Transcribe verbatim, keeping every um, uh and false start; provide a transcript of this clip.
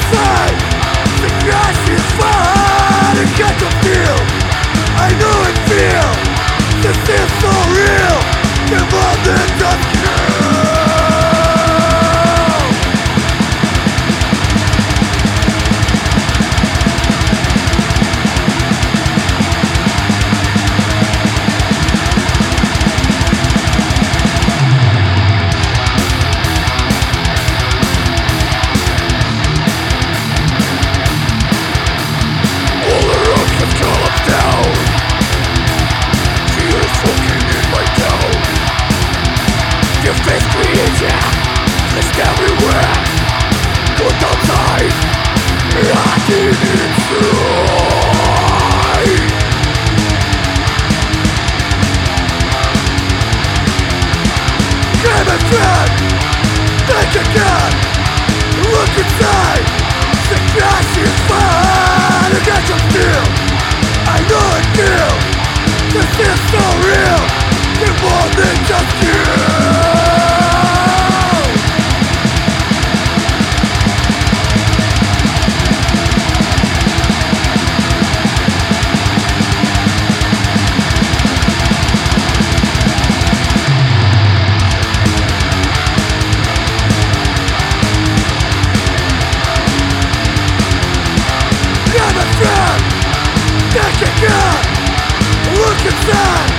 inside. The grass is fine. I got to feel. I know and feel. This is so real. The more than just kill. Everywhere, put outside, rotting inside. Grab a friend, think again, look inside. The grass is fine, I got to feel. I know it feel. This is so real. You're more than just kill. Think again, look inside.